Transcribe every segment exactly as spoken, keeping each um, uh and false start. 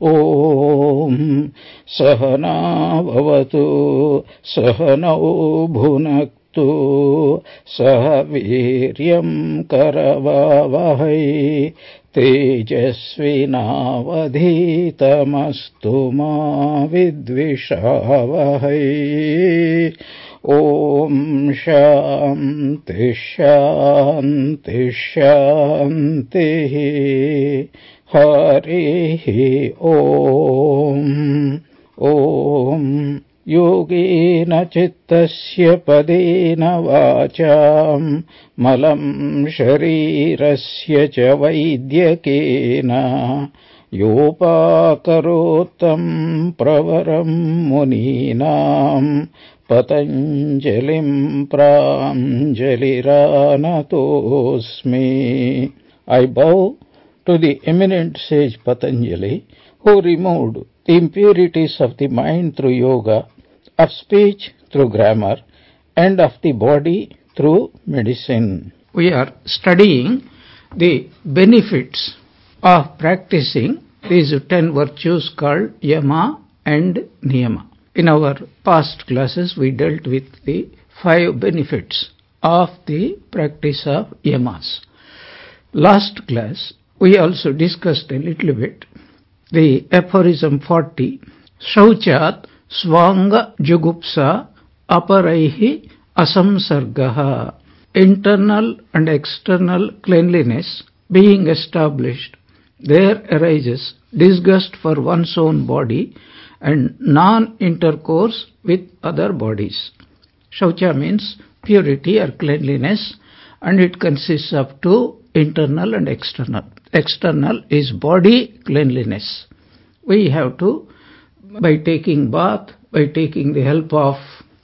ॐ सहना भवतु सहनौ भुनक्तु सह वीर्यं करवावहै तेजस्विनावधीतमस्तु मा विद्विषावहै। ॐ शान्ति शान्ति शान्तिः। हरिः ॐ। ॐ योगेन चित्तस्य पदेन वाचां मलं शरीरस्य च वैद्यकेन योपाकरोत्तं प्रवरं मुनीनां पतञ्जलिं प्राञ्जलिरानतोऽस्मि। I bow to the eminent sage Patanjali, who removed the impurities of the mind through yoga, of speech through grammar, and of the body through medicine. We are studying the benefits of practicing these ten virtues called Yama and Niyama. In our past classes, we dealt with the five benefits of the practice of Yamas. Last class, we also discussed a little bit the aphorism forty, Shauchat Swanga Jugupsa Aparaihi Asamsargaha. Internal and external cleanliness being established, there arises disgust for one's own body and non-intercourse with other bodies. Shaucha means purity or cleanliness, and it consists of two, internal and external. External is body cleanliness. We have to, by taking bath, by taking the help of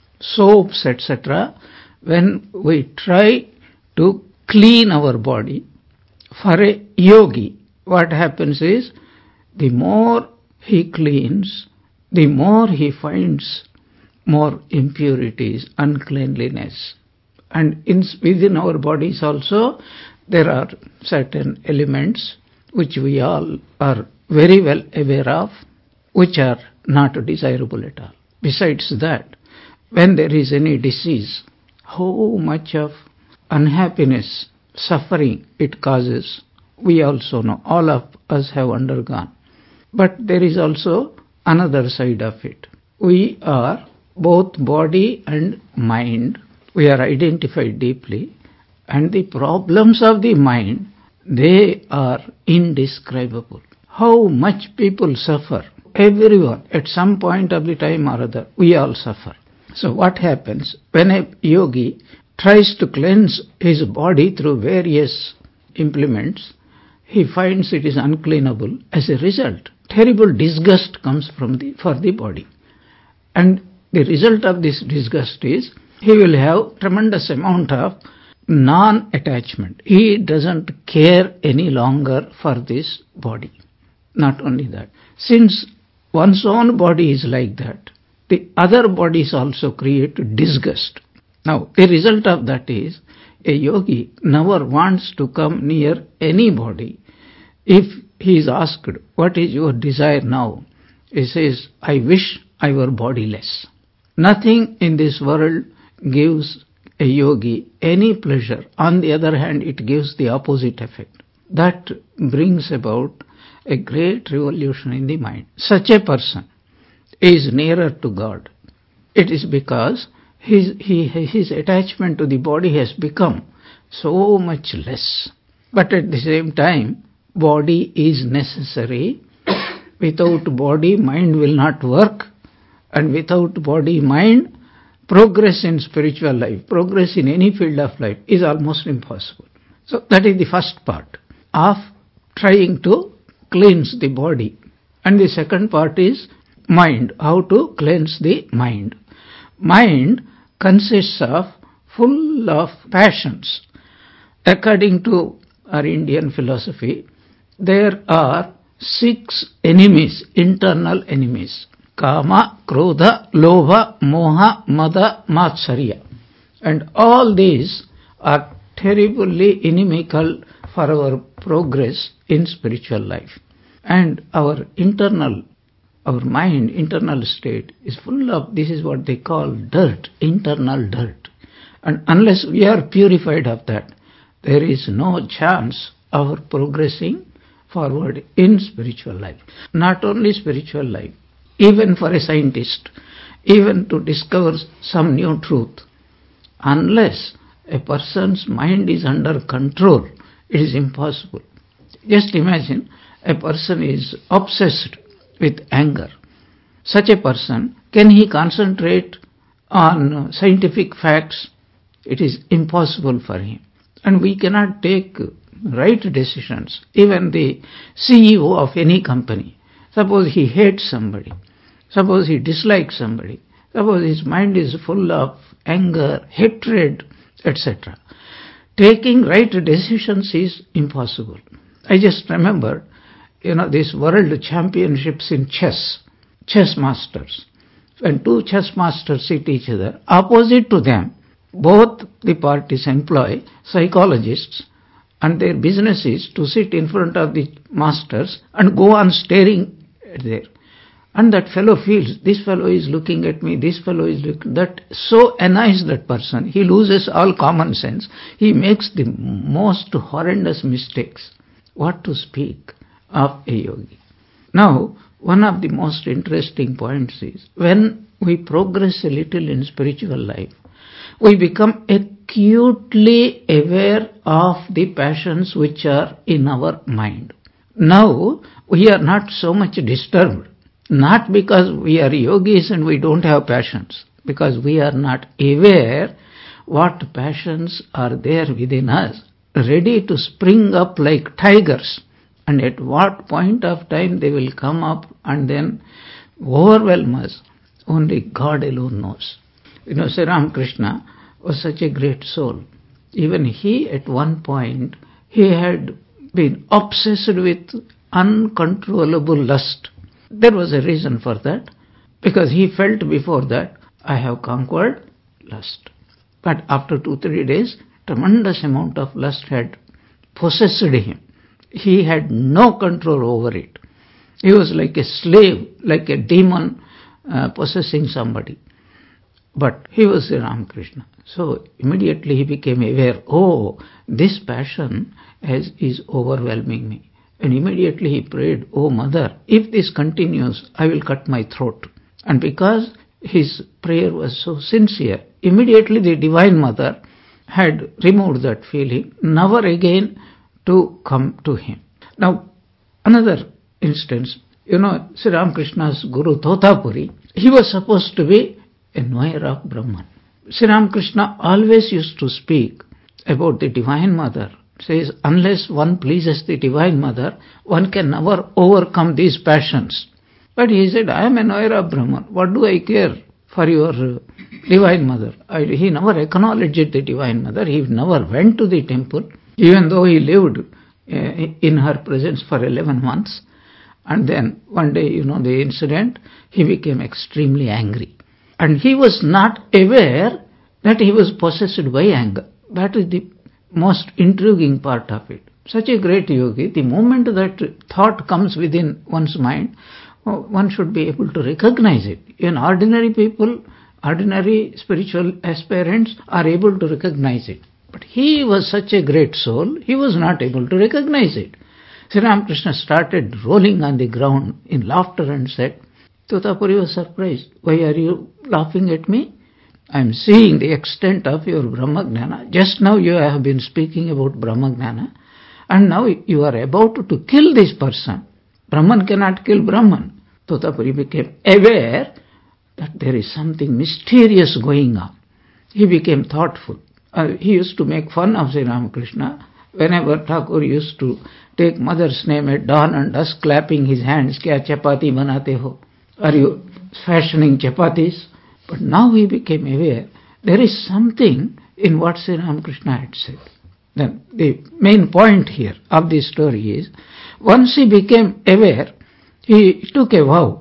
soaps, et cetera, when we try to clean our body, for a yogi, what happens is, the more he cleans, the more he finds more impurities, uncleanliness. And in, within our bodies also, there are certain elements which we all are very well aware of, which are not desirable at all. Besides that, when there is any disease, how much of unhappiness, suffering it causes, we also know. All of us have undergone. But there is also another side of it. We are both body and mind. We are identified deeply. And the problems of the mind, they are indescribable. How much people suffer. Everyone, at some point of the time or other, we all suffer. So what happens when a yogi tries to cleanse his body through various implements, he finds it is uncleanable. As a result, terrible disgust comes from the, for the body. And the result of this disgust is, he will have tremendous amount of non-attachment. He doesn't care any longer for this body. Not only that, since one's own body is like that, the other bodies also create disgust. Now, the result of that is, a yogi never wants to come near anybody. If he is asked, what is your desire now? He says, I wish I were bodiless. Nothing in this world gives a yogi any pleasure. On the other hand, it gives the opposite effect. That brings about a great revolution in the mind. Such a person is nearer to God. It is because his, he, his attachment to the body has become so much less. But at the same time, body is necessary. Without body, mind will not work. And without body, mind, progress in spiritual life, progress in any field of life is almost impossible. So that is the first part of trying to cleanse the body. And the second part is mind, how to cleanse the mind. Mind consists of full of passions. According to our Indian philosophy, there are six enemies, internal enemies. Kama, Krodha, Lobha, Moha, Mada, Matsarya. And all these are terribly inimical for our progress in spiritual life. And our internal, our mind, internal state is full of, this is what they call dirt, internal dirt. And unless we are purified of that, there is no chance of progressing forward in spiritual life. Not only spiritual life, even for a scientist, even to discover some new truth, unless a person's mind is under control, it is impossible. Just imagine a person is obsessed with anger. Such a person, can he concentrate on scientific facts? It is impossible for him. And we cannot take right decisions. Even the C E O of any company, suppose he hates somebody, suppose he dislikes somebody, suppose his mind is full of anger, hatred, et cetera. Taking right decisions is impossible. I just remember, you know, these world championships in chess, chess masters. When two chess masters sit each other, opposite to them, both the parties employ psychologists, and their business is to sit in front of the masters and go on staring at there. And that fellow feels, this fellow is looking at me, this fellow is looking, that so annoys that person. He loses all common sense. He makes the most horrendous mistakes. What to speak of a yogi? Now, one of the most interesting points is, when we progress a little in spiritual life, we become acutely aware of the passions which are in our mind. Now, we are not so much disturbed, not because we are yogis and we don't have passions, because we are not aware what passions are there within us, ready to spring up like tigers, and at what point of time they will come up and then overwhelm us, only God alone knows. You know, Sri Ramakrishna was such a great soul. Even he, at one point, he had been obsessed with uncontrollable lust. There was a reason for that, because he felt before that, I have conquered lust. But after two, three days, tremendous amount of lust had possessed him. He had no control over it. He was like a slave, like a demon uh, possessing somebody. But he was Sri Ramakrishna. So immediately he became aware, oh, this passion has, is overwhelming me. And immediately he prayed, oh mother, if this continues, I will cut my throat. And because his prayer was so sincere, immediately the Divine Mother had removed that feeling, never again to come to him. Now, another instance, you know, Sri Ramakrishna's Guru Totapuri, he was supposed to be a knower of Brahman. Sri Ramakrishna always used to speak about the Divine Mother. Says, unless one pleases the Divine Mother, one can never overcome these passions. But he said, I am a knower of Brahman. What do I care for your uh, Divine Mother? I, he never acknowledged the Divine Mother. He never went to the temple, even though he lived uh, in her presence for eleven months. And then one day, you know, the incident, he became extremely angry. And he was not aware that he was possessed by anger. That is the most intriguing part of it. Such a great yogi, the moment that thought comes within one's mind, one should be able to recognize it. Even ordinary people, ordinary spiritual aspirants are able to recognize it. But he was such a great soul, he was not able to recognize it. Sri Ramakrishna started rolling on the ground in laughter and said, Totapuri was surprised. Why are you laughing at me? I am seeing the extent of your Brahmagnana. Just now you have been speaking about Brahmagnana, and now you are about to kill this person. Brahman cannot kill Brahman. Totapuri became aware that there is something mysterious going on. He became thoughtful. Uh, he used to make fun of Sri Ramakrishna. Whenever Thakur used to take mother's name at dawn and dusk, clapping his hands, Kya chapati banate ho? Are you fashioning chapatis? But now he became aware there is something in what Sri Ramakrishna had said. Then the main point here of this story is, once he became aware, he took a vow,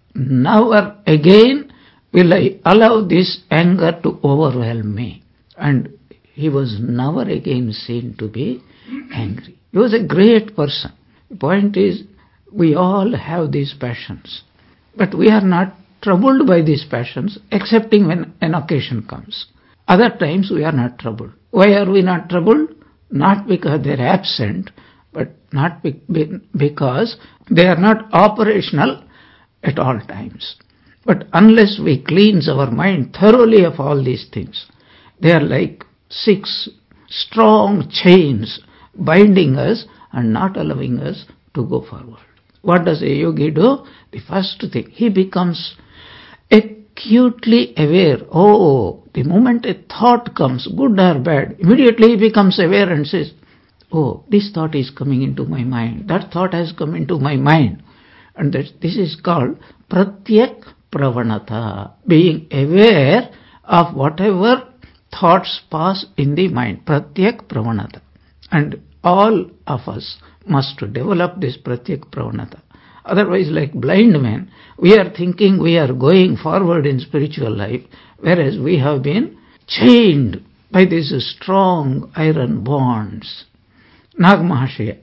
never again will I allow this anger to overwhelm me. And he was never again seen to be angry. He was a great person. The point is, We all have these passions, but we are not troubled by these passions excepting when an occasion comes. Other times we are not troubled. Why are we not troubled? Not because they are absent, but not be- be- because they are not operational at all times. But unless we cleanse our mind thoroughly of all these things, they are like six strong chains binding us and not allowing us to go forward. What does a yogi do? The first thing, he becomes acutely aware. Oh, the moment a thought comes, good or bad, immediately he becomes aware and says, oh, this thought is coming into my mind. That thought has come into my mind. And that, this is called pratyak pravanata, being aware of whatever thoughts pass in the mind. Pratyak pravanata. And all of us must develop this pratyak pravanata. Otherwise, like blind men, we are thinking we are going forward in spiritual life, whereas we have been chained by these strong iron bonds. Nag Mahashaya,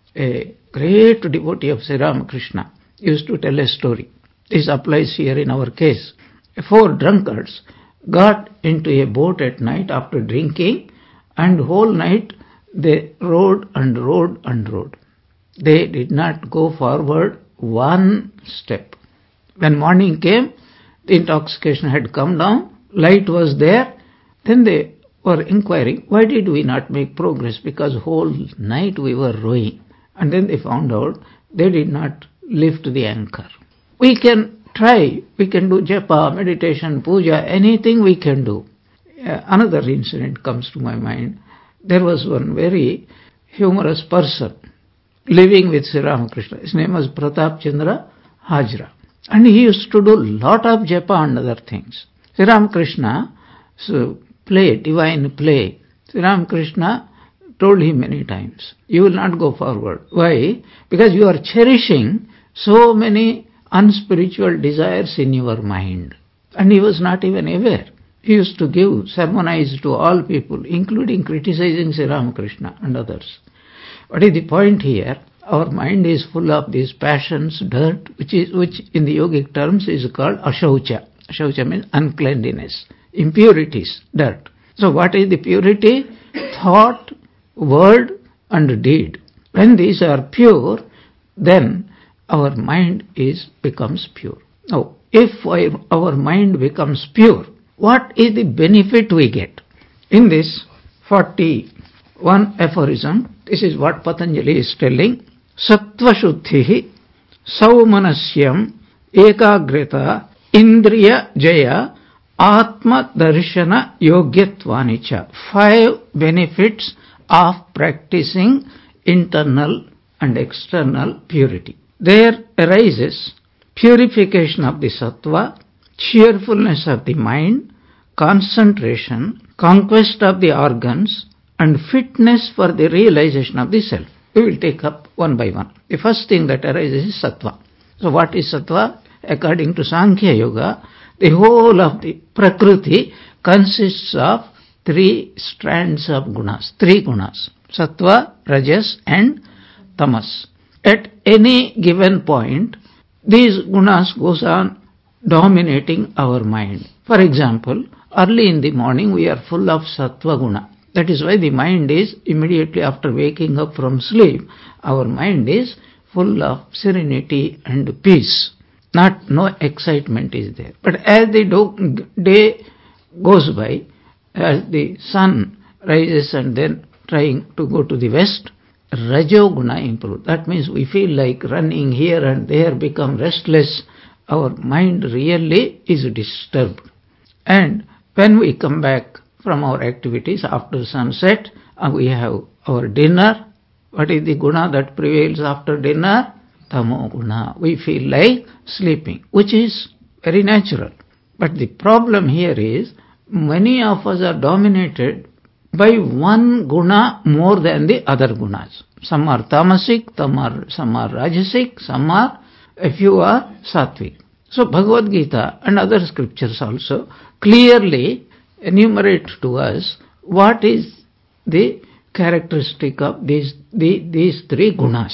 a great devotee of Sri Ramakrishna, used to tell a story. This applies here in our case. Four drunkards got into a boat at night after drinking, and whole night they rowed and rowed and rowed. They did not go forward one step. When morning came, the intoxication had come down, light was there. Then they were inquiring, why did we not make progress? Because whole night we were rowing. And then they found out they did not lift the anchor. We can try, we can do japa, meditation, puja, anything we can do. Uh, another incident comes to my mind. There was one very humorous person living with Sri Ramakrishna. His name was Pratap Chandra Hajra. And he used to do lot of japa and other things. Sri Ramakrishna so play, divine play. Sri Ramakrishna told him many times, you will not go forward. Why? Because you are cherishing so many unspiritual desires in your mind. And he was not even aware. He used to give, sermonize to all people, including criticizing Sri Ramakrishna and others. What is the point here? Our mind is full of these passions, dirt, which is which in the yogic terms is called ashaucha. Ashaucha means uncleanliness, impurities, dirt. So what is the purity? Thought, word and deed. When these are pure, then our mind is becomes pure. Now, if our mind becomes pure, what is the benefit we get? In this forty-one aphorism, this is what Patanjali is telling. Sattva shuddhihi saumanasyam ekagrita indriya jaya atma darshana yogyatvanicha. Five benefits of practicing internal and external purity. There arises purification of the sattva, cheerfulness of the mind, concentration, conquest of the organs, and fitness for the realization of the self. We will take up one by one. The first thing that arises is sattva. So what is sattva? According to Sankhya Yoga, the whole of the Prakriti consists of three strands of gunas, three gunas, sattva, rajas and tamas. At any given point, these gunas goes on dominating our mind. For example, early in the morning we are full of sattva guna. That is why the mind is immediately after waking up from sleep, our mind is full of serenity and peace. Not no excitement is there. But as the do, day goes by, as the sun rises and then trying to go to the west, rajoguna improves. That means we feel like running here and there, become restless. Our mind really is disturbed. And when we come back from our activities after sunset, uh, we have our dinner. What is the guna that prevails after dinner? Tamo guna. We feel like sleeping, which is very natural. But the problem here is, many of us are dominated by one guna more than the other gunas. Some are tamasic, some are, some are rajasic, some are, a few are sattvic. So Bhagavad Gita and other scriptures also clearly enumerate to us what is the characteristic of these, the, these three gunas.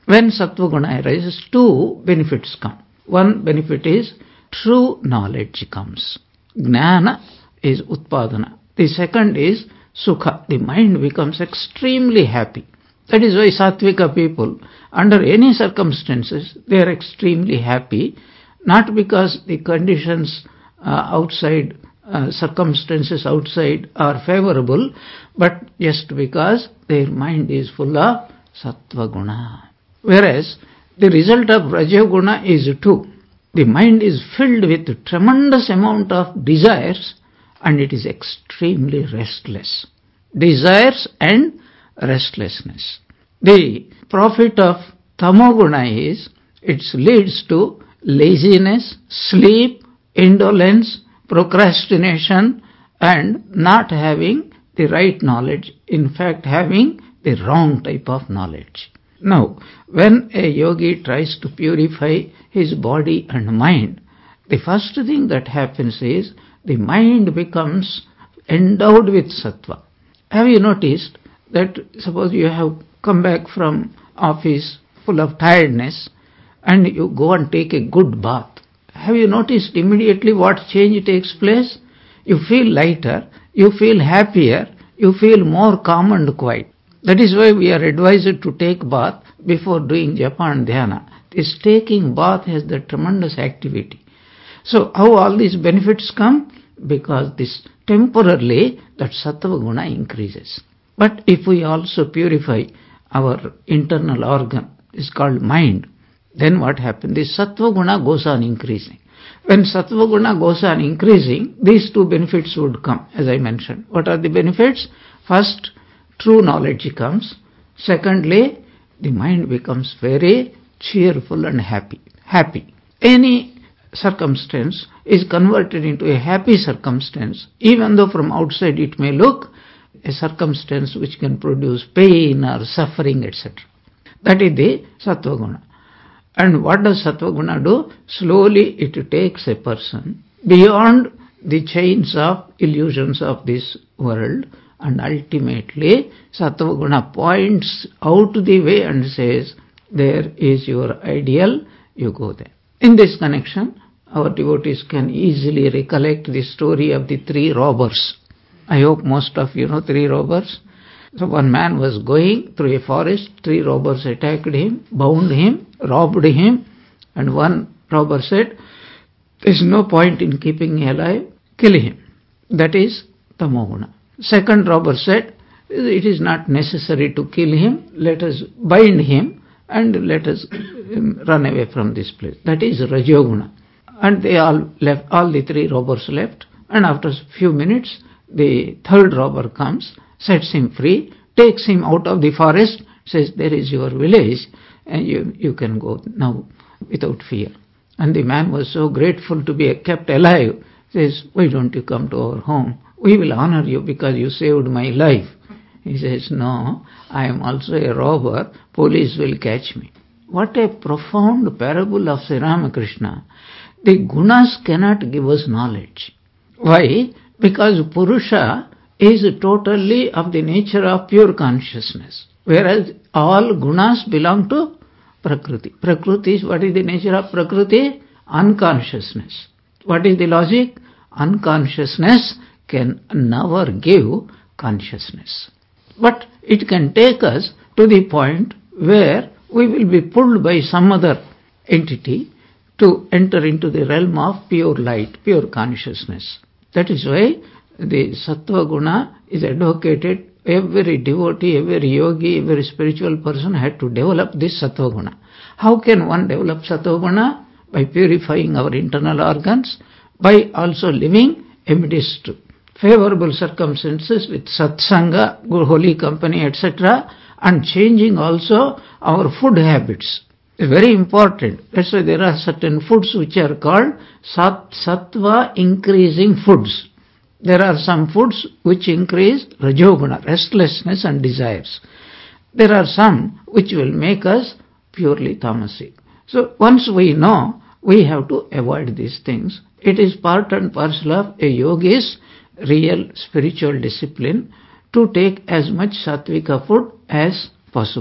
When Sattva Guna arises, two benefits come. One benefit is true knowledge comes. Jnana is Utpadana. The second is Sukha. The mind becomes extremely happy. That is why Sattvika people, under any circumstances, they are extremely happy, not because the conditions uh, outside, uh, circumstances outside are favorable, but just because their mind is full of Sattva Guna. Whereas the result of Raja Guna is two. The mind is filled with tremendous amount of desires and it is extremely restless. Desires and restlessness. The profit of Tamoguna is it leads to laziness, sleep, indolence, procrastination and not having the right knowledge, in fact having the wrong type of knowledge. Now, when a yogi tries to purify his body and mind, the first thing that happens is the mind becomes endowed with sattva. Have you noticed that suppose you have come back from office full of tiredness and you go and take a good bath? Have you noticed immediately what change takes place? You feel lighter, you feel happier, you feel more calm and quiet. That is why we are advised to take bath before doing japa and dhyana. This taking bath has the tremendous activity. So how all these benefits come? Because this temporarily that sattva guna increases. But if we also purify our internal organ, is called mind, then what happens? The sattva guna goes on increasing. When sattva guna goes on increasing, these two benefits would come, as I mentioned. What are the benefits? First, true knowledge comes. Secondly, the mind becomes very cheerful and happy. Happy. Any circumstance is converted into a happy circumstance, even though from outside it may look a circumstance which can produce pain or suffering, et cetera. That is the sattva guna. And what does sattva guna do? Slowly it takes a person beyond the chains of illusions of this world, and ultimately sattva guna points out the way and says, there is your ideal, you go there. In this connection, our devotees can easily recollect the story of the three robbers. I hope most of you know three robbers. So one man was going through a forest, three robbers attacked him, bound him, robbed him, and one robber said, there is no point in keeping him alive, kill him. That is tamoguna. Second robber said, it is not necessary to kill him, let us bind him and let us run away from this place. That is rajoguna. And they all left, all the three robbers left, and after a few minutes, the third robber comes, sets him free, takes him out of the forest, says, there is your village, and you, you can go now without fear. And the man was so grateful to be kept alive, says, why don't you come to our home? We will honor you because you saved my life. He says, no, I am also a robber, police will catch me. What a profound parable of Sri Ramakrishna. The gunas cannot give us knowledge. Why? Because Purusha is totally of the nature of pure consciousness, whereas all gunas belong to Prakriti. Prakriti is, what is the nature of Prakriti? Unconsciousness. What is the logic? Unconsciousness can never give consciousness. But it can take us to the point where we will be pulled by some other entity to enter into the realm of pure light, pure consciousness. That is why the sattva guna is advocated. Every devotee, every yogi, every spiritual person had to develop this sattva guna. How can one develop sattva guna? By purifying our internal organs, by also living amidst favorable circumstances with satsanga, good holy company, et cetera, and changing also our food habits. It's very important. That's why there are certain foods which are called sat, sattva increasing foods. There are some foods which increase rajoguna, restlessness and desires. There are some which will make us purely tamasic. So once we know, we have to avoid these things. It is part and parcel of a yogi's real spiritual discipline to take as much sattvika food as possible.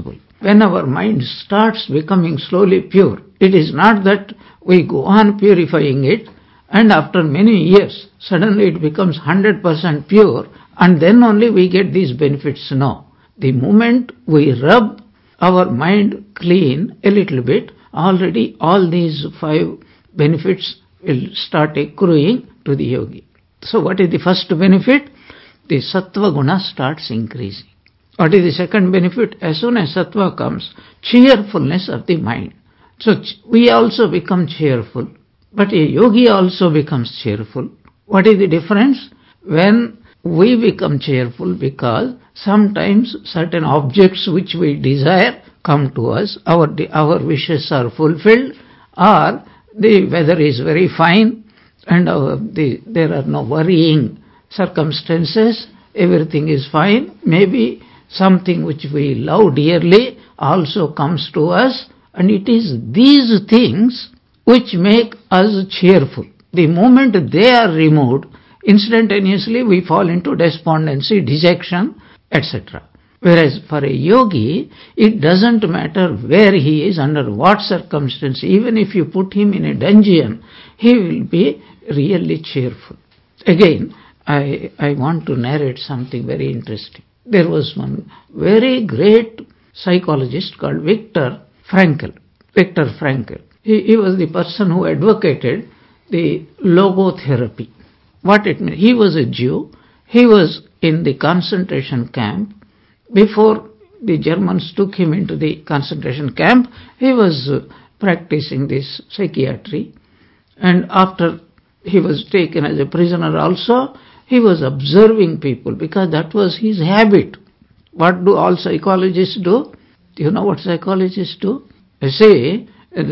when our mind starts becoming slowly pure. It is not that we go on purifying it and after many years suddenly it becomes one hundred percent pure and then only we get these benefits. No. The moment we rub our mind clean a little bit, already all these five benefits will start accruing to the yogi. So what is the first benefit? The sattva guna starts increasing. What is the second benefit? As soon as sattva comes, cheerfulness of the mind. So we also become cheerful, but a yogi also becomes cheerful. What is the difference? When we become cheerful, because sometimes certain objects which we desire come to us, our, our wishes are fulfilled, or the weather is very fine and our, the, there are no worrying circumstances, everything is fine. Maybe something which we love dearly also comes to us, and it is these things which make us cheerful. The moment they are removed, instantaneously we fall into despondency, dejection, et cetera. Whereas for a yogi, it doesn't matter where he is, under what circumstance, even if you put him in a dungeon, he will be really cheerful. Again, I, I want to narrate something very interesting. There was one very great psychologist called Viktor Frankl. Viktor Frankl. He, he was the person who advocated the logotherapy. What it means? He was a Jew. He was in the concentration camp. Before the Germans took him into the concentration camp, he was uh, practicing this psychiatry. And after he was taken as a prisoner also, he was observing people because that was his habit. What do all psychologists do? Do you know what psychologists do? They say,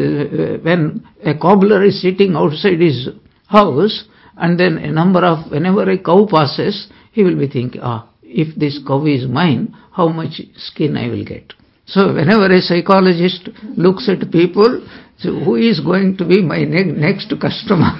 uh, when a cobbler is sitting outside his house, and then a number of, whenever a cow passes, he will be thinking, ah, if this cow is mine, how much skin I will get. So whenever a psychologist looks at people, so who is going to be my ne- next customer?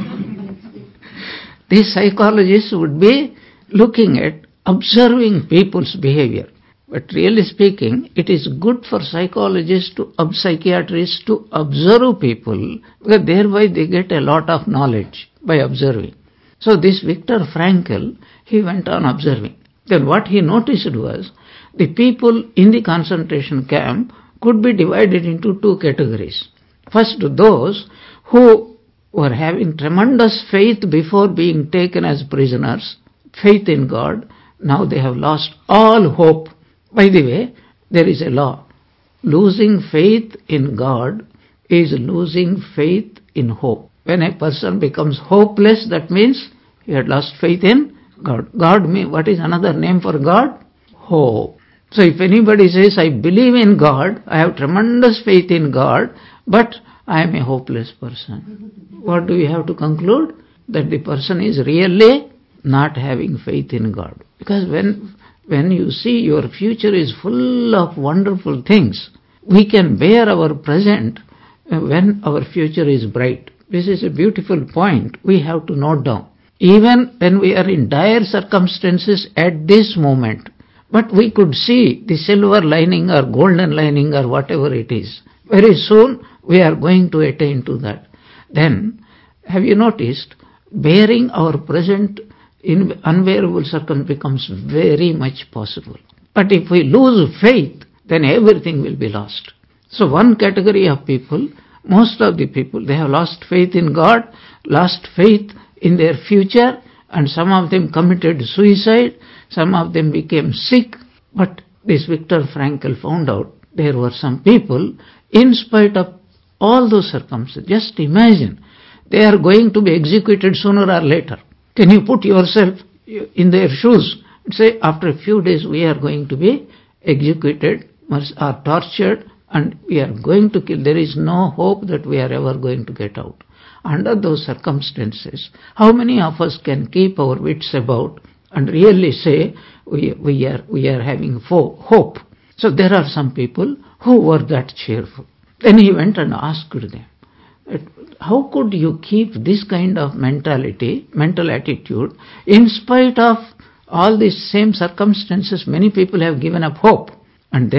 These psychologists would be looking at, observing people's behavior. But really speaking, it is good for psychologists, to psychiatrists to observe people, because thereby they get a lot of knowledge by observing. So this Viktor Frankl, he went on observing. Then what he noticed was, the people in the concentration camp could be divided into two categories. First, those who were having tremendous faith before being taken as prisoners, faith in God. Now they have lost all hope. By the way, there is a law. Losing faith in God is losing faith in hope. When a person becomes hopeless, that means he had lost faith in God. God, what is another name for God? Hope. So if anybody says, I believe in God, I have tremendous faith in God, but I am a hopeless person, what do we have to conclude? That the person is really not having faith in God. Because when, when you see your future is full of wonderful things, we can bear our present when our future is bright. This is a beautiful point we have to note down. Even when we are in dire circumstances at this moment, but we could see the silver lining or golden lining or whatever it is. Very soon we are going to attain to that. Then, have you noticed, bearing our present in unbearable circumstances becomes very much possible. But if we lose faith, then everything will be lost. So one category of people, most of the people, they have lost faith in God, lost faith in their future, and some of them committed suicide, some of them became sick. But this Viktor Frankl found out there were some people, in spite of all those circumstances, just imagine, they are going to be executed sooner or later. Can you put yourself in their shoes? Say, after a few days we are going to be executed or tortured and we are going to kill. There is no hope that we are ever going to get out. Under those circumstances, how many of us can keep our wits about and really say we, we, are, we are having hope? So there are some people who were that cheerful. Then he went and asked them, how could you keep this kind of mentality, mental attitude, in spite of all these same circumstances? Many people have given up hope. And then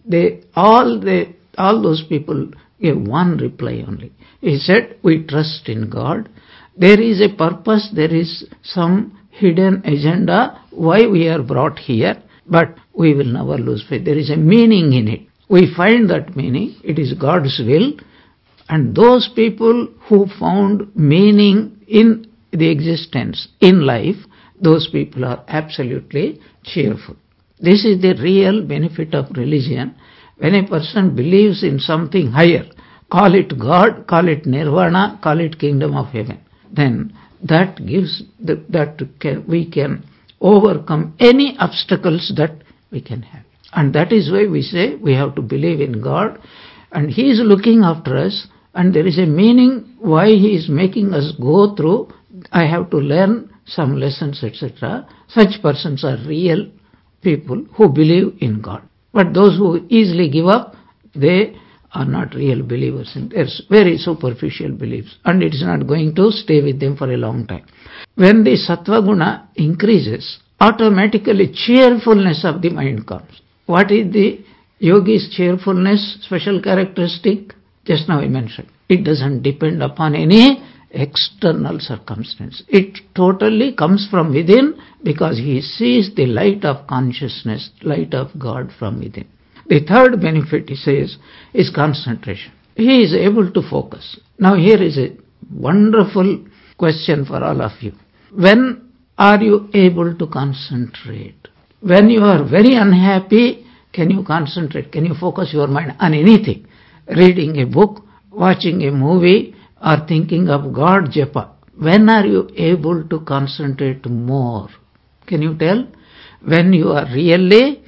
they all they all those people gave one reply only. He said, we trust in God. There is a purpose, there is some hidden agenda why we are brought here, but we will never lose faith. There is a meaning in it. We find that meaning. It is God's will. And those people who found meaning in the existence, in life, those people are absolutely cheerful. This is the real benefit of religion. When a person believes in something higher, call it God, call it nirvana, call it kingdom of heaven, then that gives the, that can, we can overcome any obstacles that we can have. And that is why we say we have to believe in God, and He is looking after us, and there is a meaning why He is making us go through. I have to learn some lessons, et cetera. Such persons are real people who believe in God. But those who easily give up, they are not real believers. They're very superficial beliefs, and it is not going to stay with them for a long time. When the sattva guna increases, automatically cheerfulness of the mind comes. What is the yogi's cheerfulness special characteristic? Just now I mentioned. It doesn't depend upon any external circumstance. It totally comes from within, because he sees the light of consciousness, light of God from within. The third benefit, he says, is concentration. He is able to focus. Now here is a wonderful question for all of you. When are you able to concentrate? When you are very unhappy, can you concentrate? Can you focus your mind on anything? Reading a book, watching a movie, or thinking of God, japa. When are you able to concentrate more? Can you tell? When you are really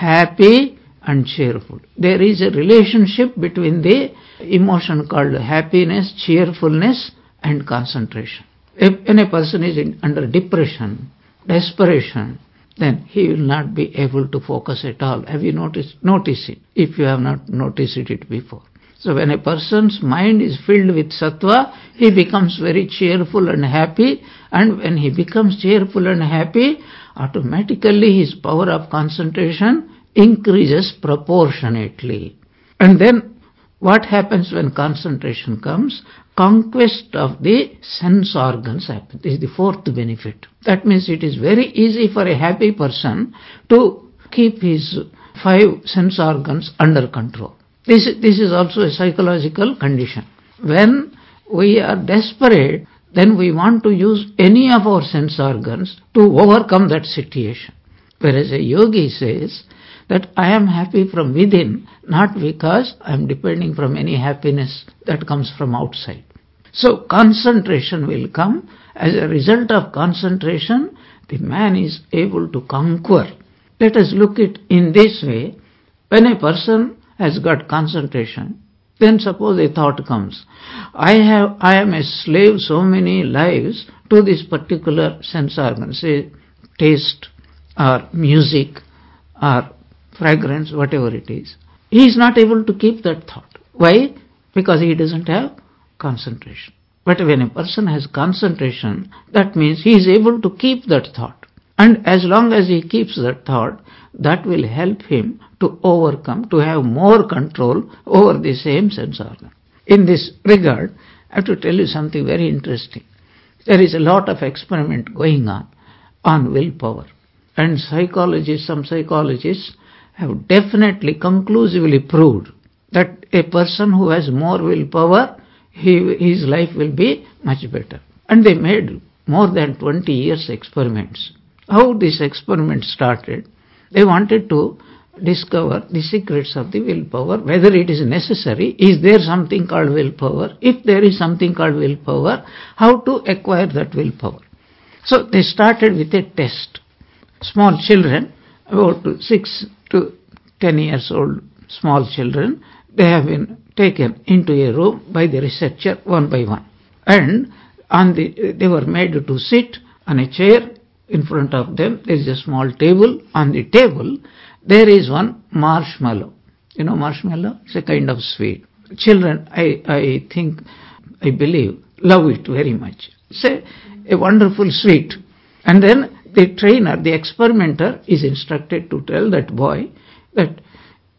happy and cheerful. There is a relationship between the emotion called happiness, cheerfulness, and concentration. If when a person is in, under depression, desperation, then he will not be able to focus at all. Have you noticed? Notice it, if you have not noticed it before. So when a person's mind is filled with sattva, he becomes very cheerful and happy, and when he becomes cheerful and happy, automatically his power of concentration increases proportionately. And then what happens when concentration comes? Conquest of the sense organs happens. This is the fourth benefit. That means it is very easy for a happy person to keep his five sense organs under control. This, this is also a psychological condition. When we are desperate, then we want to use any of our sense organs to overcome that situation. Whereas a yogi says that I am happy from within, not because I am depending from any happiness that comes from outside. So concentration will come. As a result of concentration, the man is able to conquer. Let us look at it in this way. When a person has got concentration, then suppose a thought comes, I have, I am a slave so many lives to this particular sense organ, say taste or music or fragrance, whatever it is. He is not able to keep that thought. Why? Because he doesn't have concentration. But when a person has concentration, that means he is able to keep that thought. And as long as he keeps that thought, that will help him to overcome, to have more control over the same sense organ. In this regard, I have to tell you something very interesting. There is a lot of experiment going on on willpower. And psychologists, some psychologists have definitely, conclusively proved that a person who has more willpower, he, his life will be much better. And they made more than twenty years experiments. How this experiment started? They wanted to discover the secrets of the willpower, whether it is necessary. Is there something called willpower? If there is something called willpower, how to acquire that willpower? So they started with a test. Small children, about six to ten years old small children, they have been taken into a room by the researcher one by one. And on the, they were made to sit on a chair. In front of them, there is a small table. On the table, there is one marshmallow. You know marshmallow? It's a kind of sweet. Children, I, I think, I believe, love it very much. It's a, a wonderful sweet. And then the trainer, the experimenter, is instructed to tell that boy that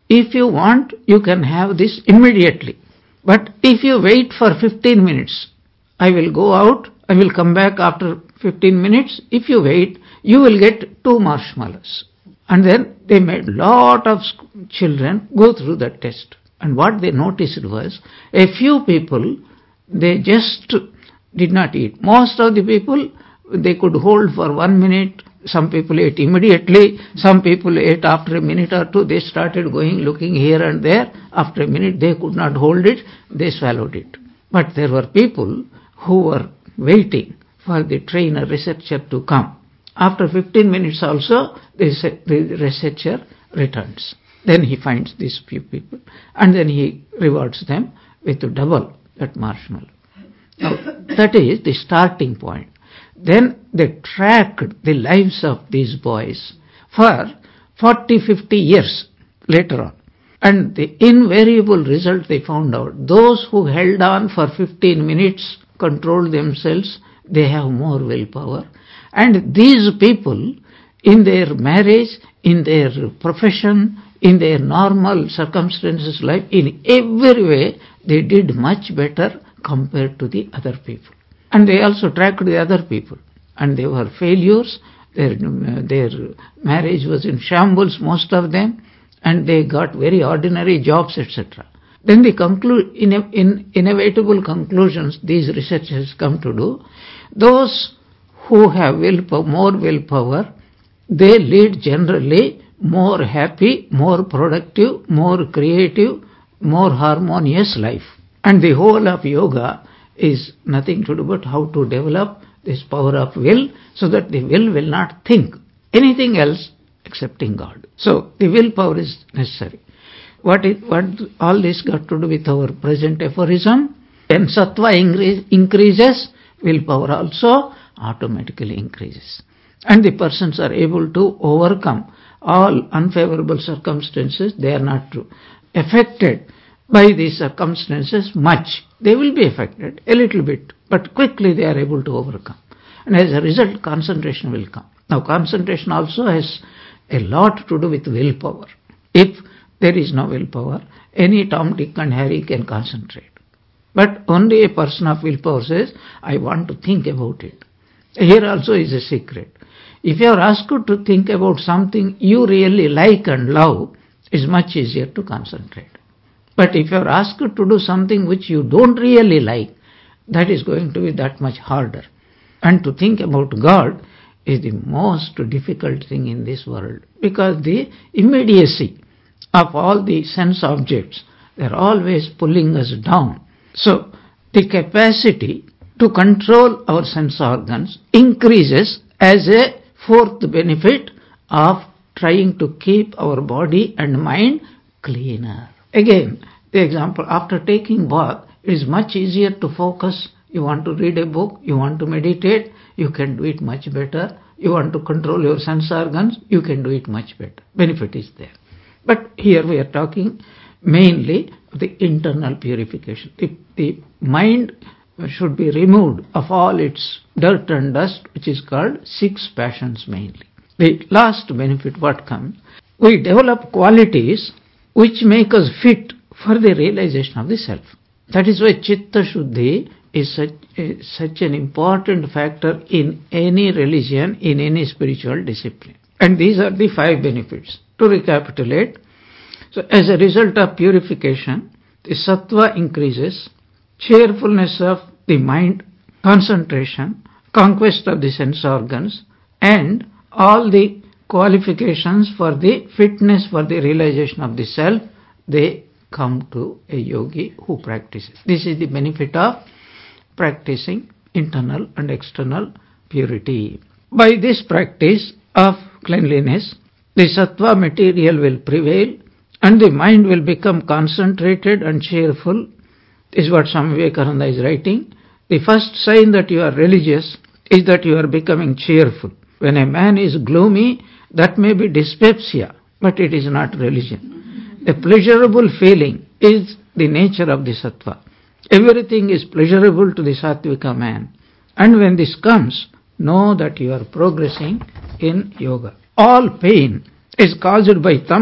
if you want, you can have this immediately. But if you wait for fifteen minutes, I will go out, I will come back after fifteen minutes. If you wait, you will get two marshmallows. And then they made lot of children go through that test. And what they noticed was, a few people, they just did not eat. Most of the people, they could hold for one minute. Some people ate immediately. Some people ate after a minute or two. They started going, looking here and there. After a minute, they could not hold it. They swallowed it. But there were people who were waiting for the trainer researcher to come. After fifteen minutes also, the researcher returns. Then he finds these few people, and then he rewards them with double that marshmallow. Now, that is the starting point. Then they tracked the lives of these boys for forty, fifty years later on. And the invariable result they found out, those who held on for fifteen minutes, controlled themselves, they have more willpower. And these people, in their marriage, in their profession, in their normal circumstances life, in every way, they did much better compared to the other people. And they also tracked the other people. And they were failures. Their, their marriage was in shambles, most of them. And they got very ordinary jobs, et cetera. Then they conclude, in, in inevitable conclusions, these researchers come to do, those who have willpower, more willpower, they lead generally more happy, more productive, more creative, more harmonious life. And the whole of yoga is nothing to do but how to develop this power of will, so that the will will not think anything else excepting God. So the willpower is necessary. What is what all this got to do with our present aphorism? When sattva increases, willpower also automatically increases. And the persons are able to overcome all unfavorable circumstances. They are not affected by these circumstances much. They will be affected a little bit, but quickly they are able to overcome. And as a result, concentration will come. Now, concentration also has a lot to do with willpower. If there is no willpower, any Tom, Dick and Harry can concentrate. But only a person of willpower says, I want to think about it. Here also is a secret. If you are asked to think about something you really like and love, it's much easier to concentrate. But if you are asked to do something which you don't really like, that is going to be that much harder. And to think about God is the most difficult thing in this world, because the immediacy of all the sense objects, they are always pulling us down. So the capacity to control our sense organs increases as a fourth benefit of trying to keep our body and mind cleaner. Again, the example, after taking bath, it is much easier to focus. You want to read a book, you want to meditate, you can do it much better. You want to control your sense organs, you can do it much better. Benefit is there. But here we are talking mainly of the internal purification. The, the mind should be removed of all its dirt and dust, which is called six passions mainly. The last benefit, what comes? We develop qualities which make us fit for the realization of the self. That is why Chitta Shuddhi is such, a, such an important factor in any religion, in any spiritual discipline. And these are the five benefits. To recapitulate, so as a result of purification, the sattva increases, cheerfulness of the mind, concentration, conquest of the sense organs, and all the qualifications for the fitness for the realization of the self, they come to a yogi who practices. This is the benefit of practicing internal and external purity. By this practice of cleanliness, the sattva material will prevail and the mind will become concentrated and cheerful. This is what Swami Vivekananda is writing. The first sign that you are religious is that you are becoming cheerful. When a man is gloomy, that may be dyspepsia, but it is not religion. A pleasurable feeling is the nature of the sattva. Everything is pleasurable to the sattvika man. And when this comes, know that you are progressing in yoga. All pain is caused by tamas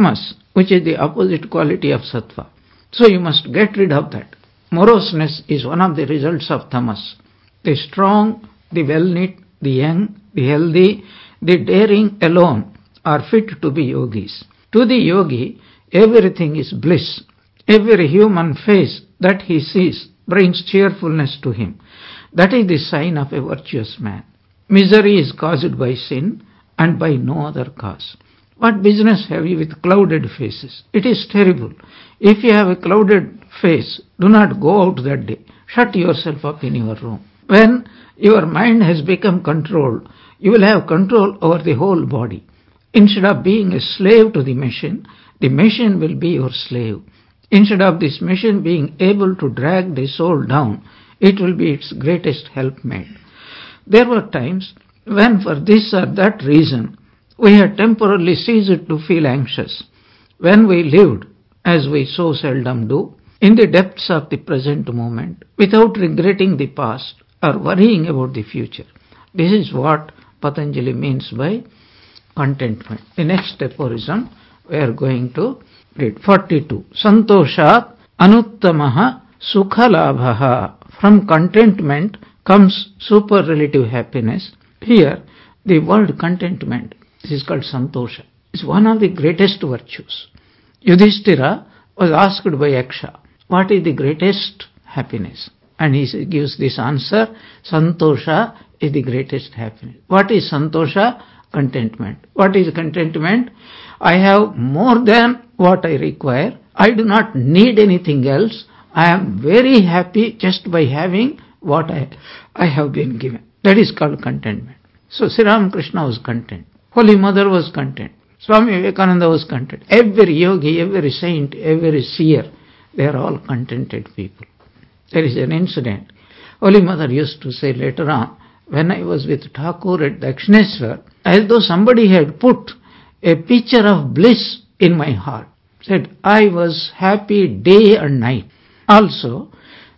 which is the opposite quality of sattva. So you must get rid of that. Moroseness is one of the results of tamas. The strong, the well-knit, the young, the healthy, the daring alone are fit to be yogis. To the yogi, everything is bliss. Every human face that he sees brings cheerfulness to him. That is the sign of a virtuous man. Misery is caused by sin and by no other cause. What business have you with clouded faces? It is terrible. If you have a clouded face, do not go out that day. Shut yourself up in your room. When your mind has become controlled, you will have control over the whole body. Instead of being a slave to the machine, the machine will be your slave. Instead of this machine being able to drag the soul down, it will be its greatest helpmate. There were times when for this or that reason, we had temporarily ceased to feel anxious. When we lived, as we so seldom do, in the depths of the present moment, without regretting the past or worrying about the future. This is what Patanjali means by contentment. The next aphorism we are going to read. forty-two. Santoshat anuttamaha sukhalabhaha. From contentment comes superlative happiness. Here, the word contentment, this is called santosha, is one of the greatest virtues. Yudhishthira was asked by Yaksha, what is the greatest happiness? And he gives this answer, santosha is the greatest happiness. What is santosha? Contentment. What is contentment? I have more than what I require. I do not need anything else. I am very happy just by having what I, I have been given. That is called contentment. So Sri Ramakrishna was content. Holy Mother was content. Swami Vivekananda was content. Every yogi, every saint, every seer, they are all contented people. There is an incident. Holy Mother used to say later on, when I was with Thakur at Dakshineswar, as though somebody had put a picture of bliss in my heart. Said, I was happy day and night. Also,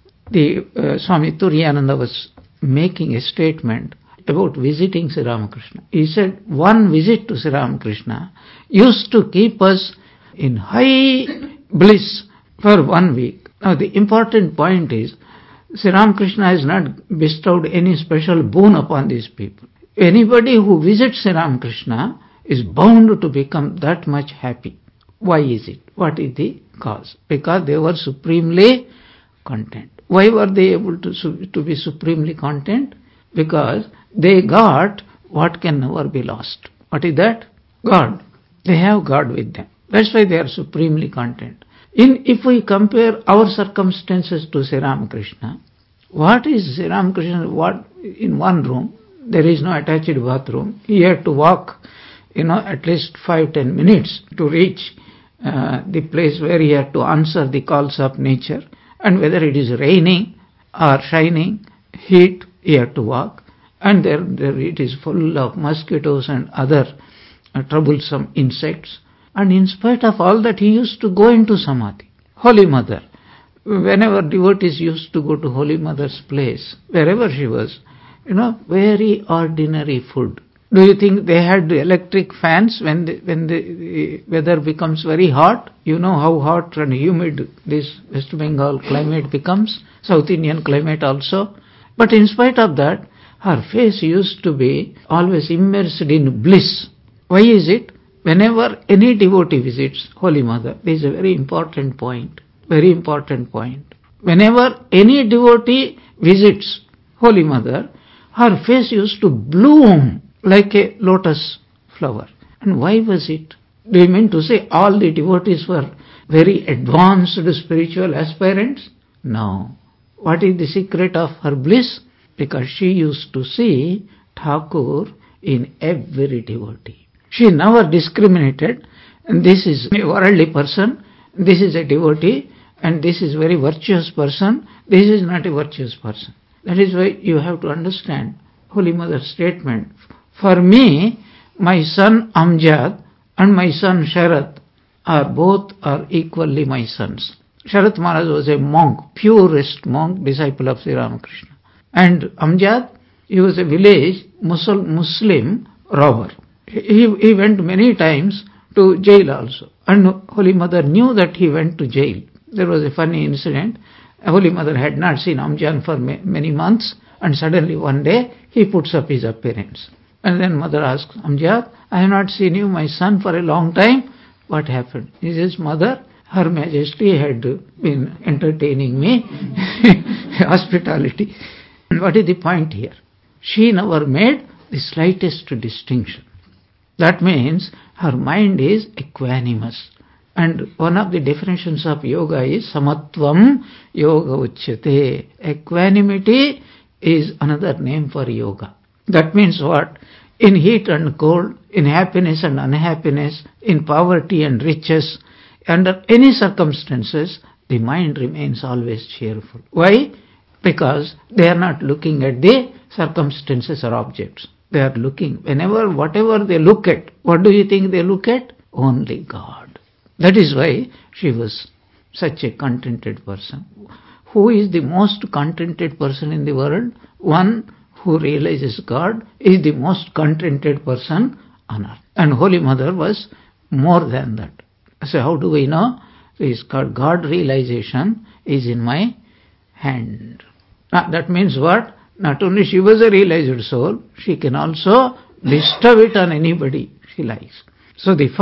the uh, Swami Turiyananda was making a statement about visiting Sri Ramakrishna. He said, one visit to Sri Ramakrishna used to keep us in high bliss for one week. Now, the important point is, Sri Ramakrishna has not bestowed any special boon upon these people. Anybody who visits Sri Ramakrishna is bound to become that much happy. Why is it? What is the cause? Because they were supremely content. Why were they able to, to be supremely content? Because they got what can never be lost. What is that? God. They have God with them. That's why they are supremely content. In, if we compare our circumstances to Sri Ramakrishna, what is Sri Ramakrishna? What in one room, there is no attached bathroom. He had to walk, you know, at least five, ten minutes to reach uh, the place where he had to answer the calls of nature. And whether it is raining or shining, heat, he had to walk. And there, there it is full of mosquitoes and other uh, troublesome insects. And in spite of all that, he used to go into samadhi. Holy Mother, whenever devotees used to go to Holy Mother's place, wherever she was, you know, very ordinary food. Do you think they had electric fans when the, when the weather becomes very hot? You know how hot and humid this West Bengal climate becomes, South Indian climate also. But in spite of that, her face used to be always immersed in bliss. Why is it? Whenever any devotee visits Holy Mother, this is a very important point, very important point. Whenever any devotee visits Holy Mother, her face used to bloom like a lotus flower. And why was it? Do you mean to say all the devotees were very advanced spiritual aspirants? No. What is the secret of her bliss? Because she used to see Thakur in every devotee. She never discriminated, and this is a worldly person, this is a devotee, and this is a very virtuous person, this is not a virtuous person. That is why you have to understand Holy Mother's statement. For me, my son Amjad and my son Sharat are both are equally my sons. Sharat Maharaj was a monk, purest monk, disciple of Sri Ramakrishna. And Amjad, he was a village Muslim, Muslim robber. He, he went many times to jail also. And Holy Mother knew that he went to jail. There was a funny incident. Holy Mother had not seen Amjan for many months, and suddenly one day he puts up his appearance. And then Mother asks, Amjad, I have not seen you, my son, for a long time. What happened? He says, Mother, Her Majesty had been entertaining me, hospitality. And what is the point here? She never made the slightest distinction. That means her mind is equanimous. And one of the definitions of yoga is samatvam yoga uchyate. Equanimity is another name for yoga. That means what? In heat and cold, in happiness and unhappiness, in poverty and riches, under any circumstances, the mind remains always cheerful. Why? Because they are not looking at the circumstances or objects. They are looking, whenever, whatever they look at, what do you think they look at? Only God. That is why she was such a contented person. Who is the most contented person in the world? One who realizes God is the most contented person on earth. And Holy Mother was more than that. So how do we know? It is called God realization is in my hand. Now, that means what? Not only she was a realized soul, she can also bestow it on anybody she likes. So the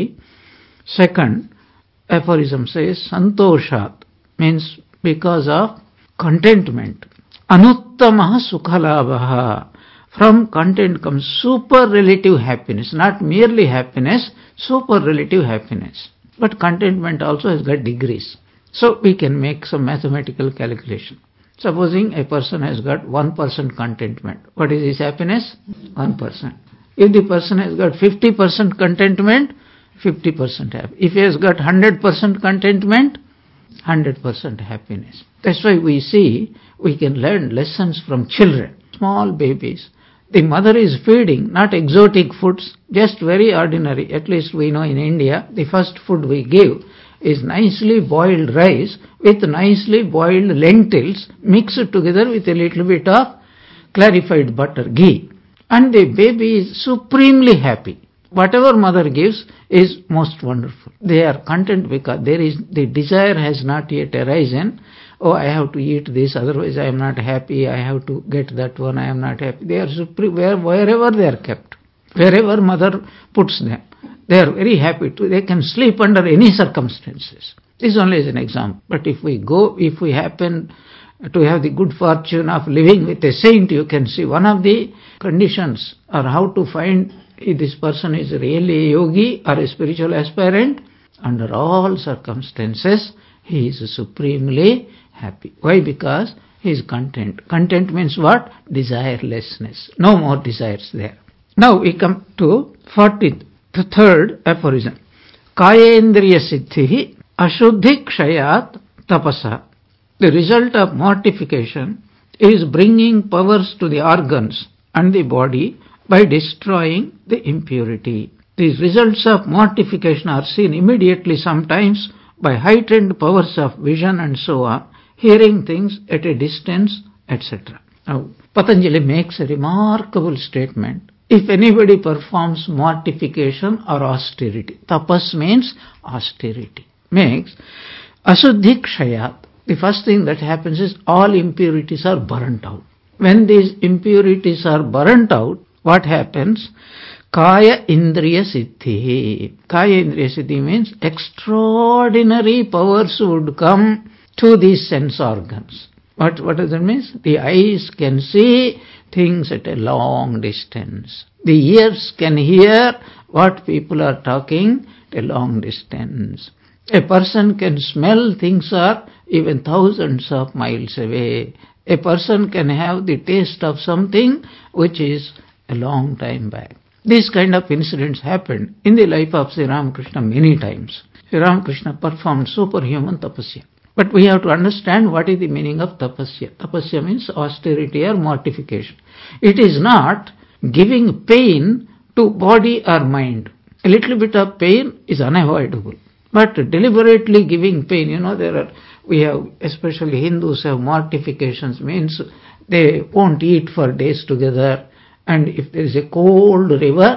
forty-second aphorism says, Santoshat means because of contentment. Anuttamaha sukhalabhaha. From content comes superlative happiness, not merely happiness, superlative happiness. But contentment also has got degrees. So we can make some mathematical calculation. Supposing a person has got one percent contentment. What is his happiness? one percent. If the person has got fifty percent contentment, fifty percent happy. If he has got one hundred percent contentment, one hundred percent happiness. That's why we see, we can learn lessons from children, small babies. The mother is feeding, not exotic foods, just very ordinary. At least we know in India, the first food we give is nicely boiled rice with nicely boiled lentils mixed together with a little bit of clarified butter, ghee. And the baby is supremely happy. Whatever mother gives is most wonderful. They are content because there is the desire has not yet arisen. Oh, I have to eat this, otherwise I am not happy. I have to get that one, I am not happy. They are supreme, where, wherever they are kept, wherever mother puts them, they are very happy to. They can sleep under any circumstances. This only is an example. But if we go, if we happen to have the good fortune of living with a saint, you can see one of the conditions or how to find if this person is really a yogi or a spiritual aspirant. Under all circumstances, he is supremely happy. Why? Because he is content. Content means what? Desirelessness. No more desires there. Now we come to fortieth, the third aphorism. Kayendriya siddhi ashuddhi kshayat tapasa. The result of mortification is bringing powers to the organs and the body by destroying the impurity. These results of mortification are seen immediately sometimes by heightened powers of vision and so on, hearing things at a distance, et cetera. Now, Patanjali makes a remarkable statement. If anybody performs mortification or austerity, tapas means austerity, makes asuddhi kshayat. The first thing that happens is all impurities are burnt out. When these impurities are burnt out, what happens? Kaya indriya siddhi. Kaya indriya siddhi means extraordinary powers would come to these sense organs. What, what does that mean? The eyes can see things at a long distance. The ears can hear what people are talking at a long distance. A person can smell things are even thousands of miles away. A person can have the taste of something which is a long time back. These kind of incidents happened in the life of Sri Ramakrishna many times. Sri Ramakrishna performed superhuman tapasya. But we have to understand what is the meaning of tapasya. Tapasya means austerity or mortification. It is not giving pain to body or mind. A little bit of pain is unavoidable. But deliberately giving pain, you know, there are, we have, especially Hindus have mortifications, means they won't eat for days together. And if there is a cold river,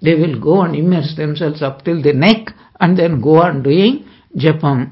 They will go and immerse themselves up till the neck and then go on doing japam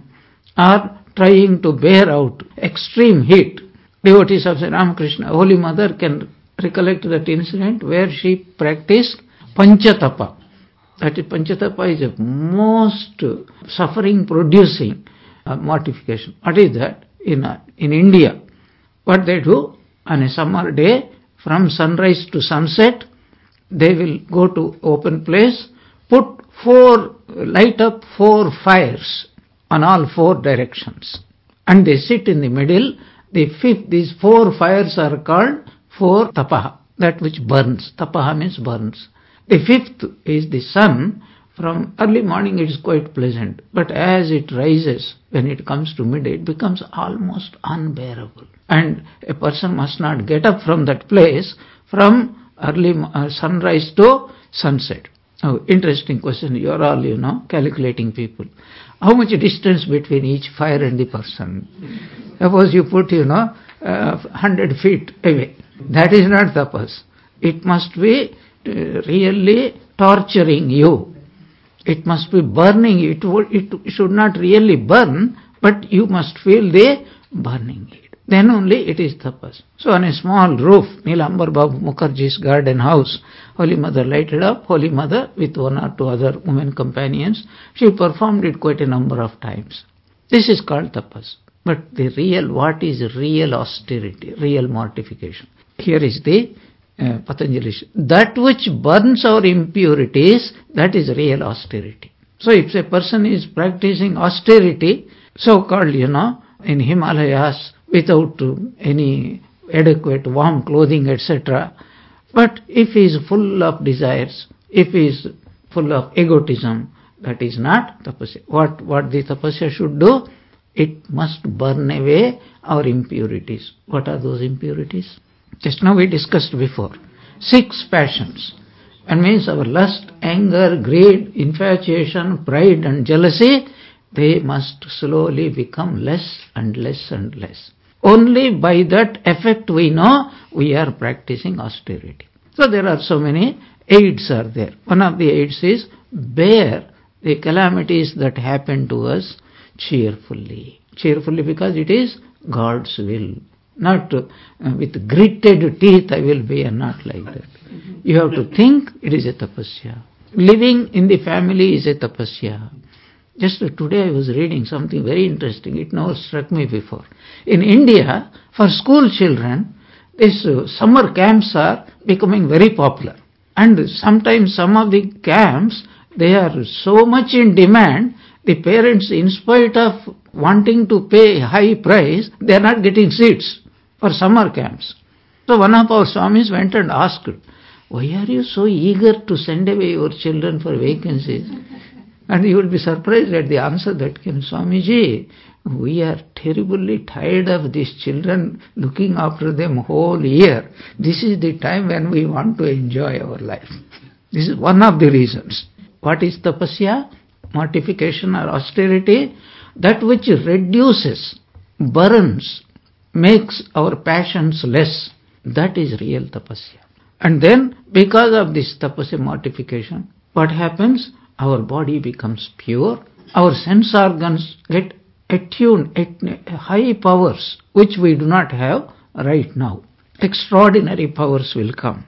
or trying to bear out extreme heat. Devotees of Sri Ramakrishna, Holy Mother can recollect that incident where she practiced Panchatapa. That is, Panchatapa is a most suffering producing uh, mortification. What is that? In, uh, in India, what they do on a summer day, from sunrise to sunset, they will go to open place, put four, light up four fires on all four directions, and they sit in the middle. The fifth, these four fires are called four tapaha, that which burns. Tapaha means burns. The fifth is the sun. From early morning it is quite pleasant, but as it rises, when it comes to midday, it becomes almost unbearable. And a person must not get up from that place from early uh, sunrise to sunset. Oh, interesting question. You are all, you know, calculating people. How much distance between each fire and the person? Suppose you put, you know, uh, one hundred feet away. That is not tapas. It must be uh, really torturing you. It must be burning. It, would, it should not really burn, but you must feel the burning heat. Then only it is tapas. So on a small roof, Nilambar Babu Mukherjee's garden house, Holy Mother lighted up. Holy Mother with one or two other women companions, she performed it quite a number of times. This is called tapas. But the real, what is real austerity, real mortification? Here is the uh, Patanjali. That which burns our impurities, that is real austerity. So if a person is practicing austerity, so-called, you know, in Himalayas, without any adequate warm clothing, et cetera. But if he is full of desires, if he is full of egotism, that is not tapasya. What, what the tapasya should do? It must burn away our impurities. What are those impurities? Just now we discussed before. Six passions. And means our lust, anger, greed, infatuation, pride and jealousy, they must slowly become less and less and less. Only by that effect we know we are practicing austerity. So there are so many aids are there. One of the aids is bear the calamities that happen to us cheerfully. Cheerfully because it is God's will. Not uh, with gritted teeth I will bear, not like that. You have to think it is a tapasya. Living in the family is a tapasya. Just today I was reading something very interesting. It never struck me before. In India, for school children, these uh, summer camps are becoming very popular. And sometimes some of the camps, they are so much in demand, the parents, in spite of wanting to pay high price, they are not getting seats for summer camps. So one of our Swamis went and asked, why are you so eager to send away your children for vacancies? And you will be surprised at the answer that came, Swamiji, we are terribly tired of these children, looking after them whole year. This is the time when we want to enjoy our life. This is one of the reasons. What is tapasya? Mortification or austerity? That which reduces, burns, makes our passions less. That is real tapasya. And then, because of this tapasya mortification, what happens? Our body becomes pure. Our sense organs get attuned at high powers, which we do not have right now. Extraordinary powers will come.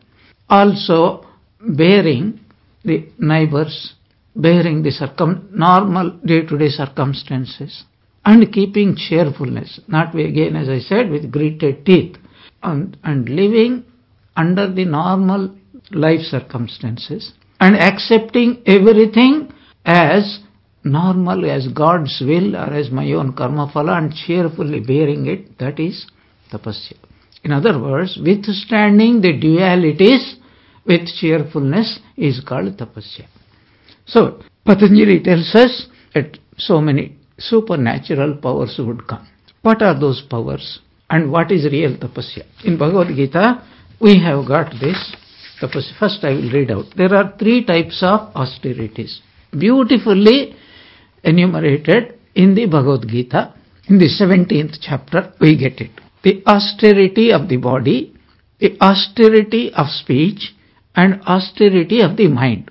Also, bearing the neighbors, bearing the circum normal day-to-day circumstances, and keeping cheerfulness, not again, as I said, with gritted teeth, and, and living under the normal life circumstances, and accepting everything as normal, as God's will or as my own karma phala, and cheerfully bearing it, that is tapasya. In other words, withstanding the dualities with cheerfulness is called tapasya. So, Patanjali tells us that so many supernatural powers would come. What are those powers? And what is real tapasya? In Bhagavad Gita, we have got this tapasya. First I will read out. There are three types of austerities, beautifully enumerated in the Bhagavad Gita. In the seventeenth chapter, we get it. The austerity of the body, the austerity of speech, and austerity of the mind.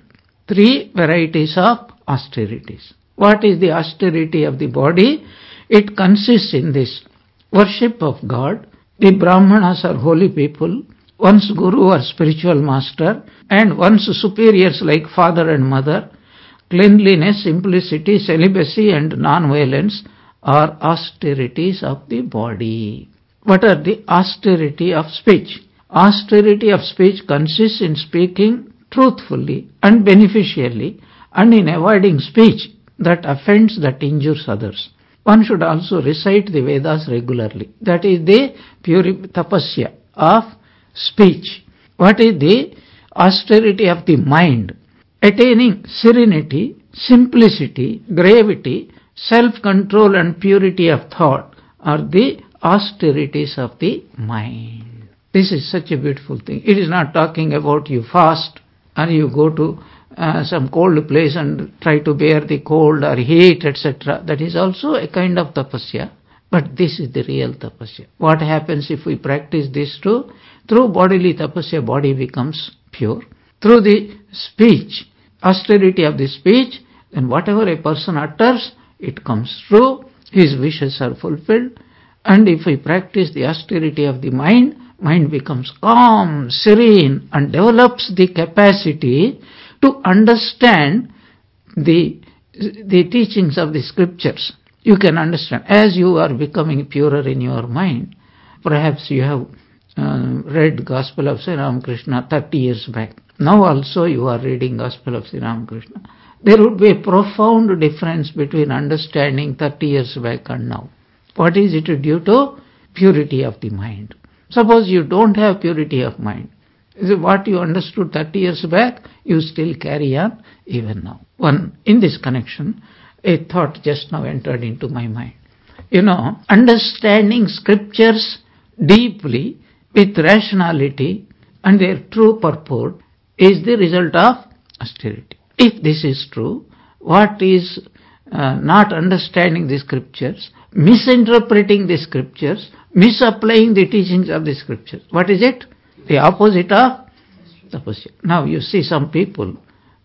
three varieties of austerities. What is the austerity of the body? It consists in this: worship of God. The Brahmanas are holy people, one's guru or spiritual master, and one's superiors like father and mother. Cleanliness, simplicity, celibacy, and non-violence are austerities of the body. What are the austerity of speech? Austerity of speech consists in speaking truthfully and beneficially, and in avoiding speech that offends, that injures others. One should also recite the Vedas regularly. That is the puri tapasya of speech. What is the austerity of the mind? Attaining serenity, simplicity, gravity, self-control and purity of thought are the austerities of the mind. This is such a beautiful thing. It is not talking about you fast and you go to uh, some cold place and try to bear the cold or heat, et cetera. That is also a kind of tapasya. But this is the real tapasya. What happens if we practice this too? Through bodily tapasya, body becomes pure. Through the speech, austerity of the speech, then whatever a person utters, it comes true, his wishes are fulfilled. And if we practice the austerity of the mind, mind becomes calm, serene, and develops the capacity to understand the, the teachings of the scriptures. You can understand. As you are becoming purer in your mind, perhaps you have uh, read Gospel of Sri Ramakrishna thirty years back. Now also you are reading Gospel of Sri Ramakrishna. There would be a profound difference between understanding thirty years back and now. What is it due to? Purity of the mind. Suppose you don't have purity of mind. What you understood thirty years back, you still carry on even now. One, in this connection, a thought just now entered into my mind. You know, understanding scriptures deeply with rationality and their true purport is the result of austerity. If this is true, what is uh, not understanding the scriptures, misinterpreting the scriptures, misapplying the teachings of the scriptures? What is it? The opposite of tapasya. Now you see some people,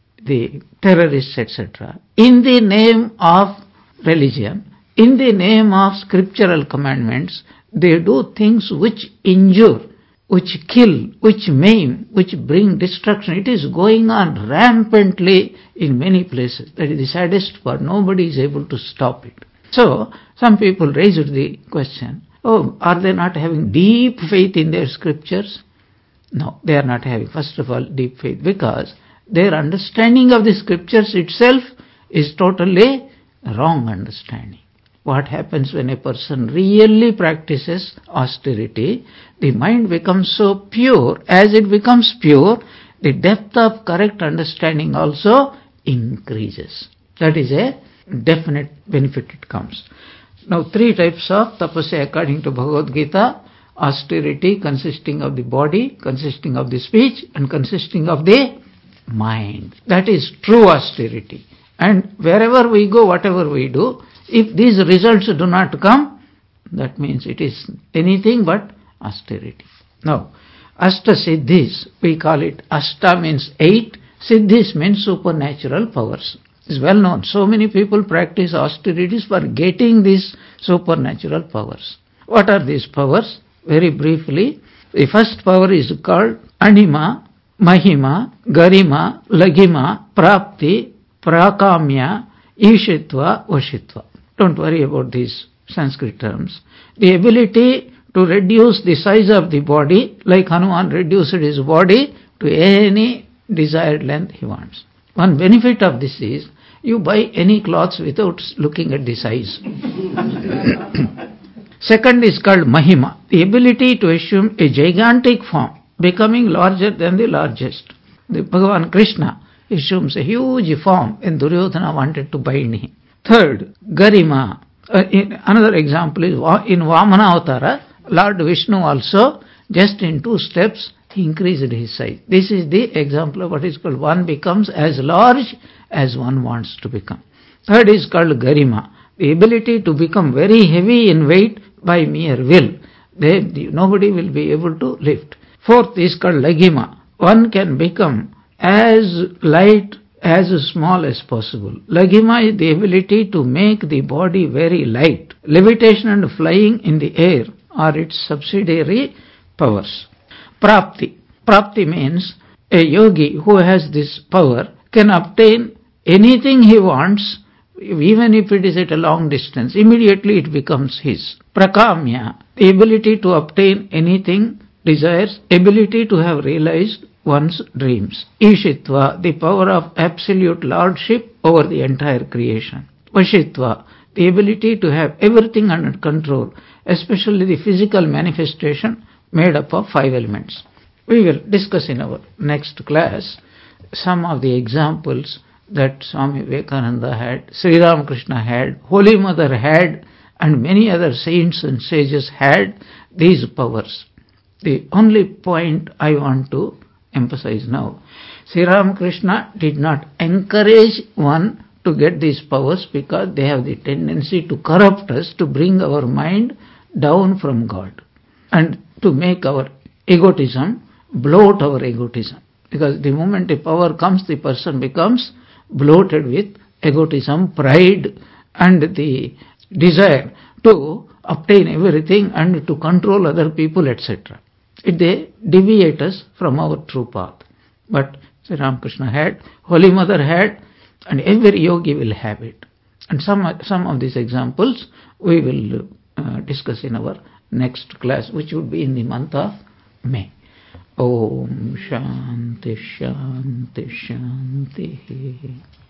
the terrorists, et cetera, in the name of religion, in the name of scriptural commandments, they do things which injure, which kill, which maim, which bring destruction. It is going on rampantly in many places. That is the saddest part. Nobody is able to stop it. So, some people raised the question, oh, are they not having deep faith in their scriptures? No, they are not having, first of all, deep faith, because their understanding of the scriptures itself is totally wrong understanding. What happens when a person really practices austerity? The mind becomes so pure. As it becomes pure, the depth of correct understanding also increases. That is a definite benefit it comes. Now, three types of tapasya according to Bhagavad Gita: austerity consisting of the body, consisting of the speech, and consisting of the mind. That is true austerity. And wherever we go, whatever we do, if these results do not come, that means it is anything but austerity. Now, Ashta Siddhis, we call it. Ashta means eight, Siddhis means supernatural powers. It's well known. So many people practice austerities for getting these supernatural powers. What are these powers? Very briefly, the first power is called Anima, Mahima, Garima, Lagima, Prapti, Prakamya, Ishitva, Vashitva. Don't worry about these Sanskrit terms. The ability to reduce the size of the body, like Hanuman reduced his body to any desired length he wants. One benefit of this is, you buy any clothes without looking at the size. Second is called Mahima, the ability to assume a gigantic form, becoming larger than the largest. The Bhagavan Krishna assumes a huge form when Duryodhana wanted to bind him. Third, Garima. Uh, in, another example is in Vamana Avatara, Lord Vishnu also, just in two steps, he increased his size. This is the example of what is called one becomes as large as one wants to become. Third is called Garima, the ability to become very heavy in weight by mere will. They, nobody will be able to lift. Fourth is called Lagima. One can become as light as small as possible. Laghima is the ability to make the body very light. Levitation and flying in the air are its subsidiary powers. Prapti. Prapti means a yogi who has this power can obtain anything he wants, even if it is at a long distance. Immediately it becomes his. Prakamya, the ability to obtain anything, desires, ability to have realized one's dreams. Ishitva, the power of absolute lordship over the entire creation. Vashitva, the ability to have everything under control, especially the physical manifestation made up of five elements. We will discuss in our next class some of the examples that Swami Vivekananda had, Sri Ramakrishna had, Holy Mother had, and many other saints and sages had these powers. The only point I want to emphasize now, Sri Ramakrishna did not encourage one to get these powers because they have the tendency to corrupt us, to bring our mind down from God and to make our egotism, bloat our egotism. Because the moment a power comes, the person becomes bloated with egotism, pride, and the desire to obtain everything and to control other people, et cetera. They deviate us from our true path. But Sri Ramakrishna had, Holy Mother had, and every yogi will have it. And some, some of these examples we will uh, discuss in our next class, which would be in the month of May. Om Shanti Shanti Shanti.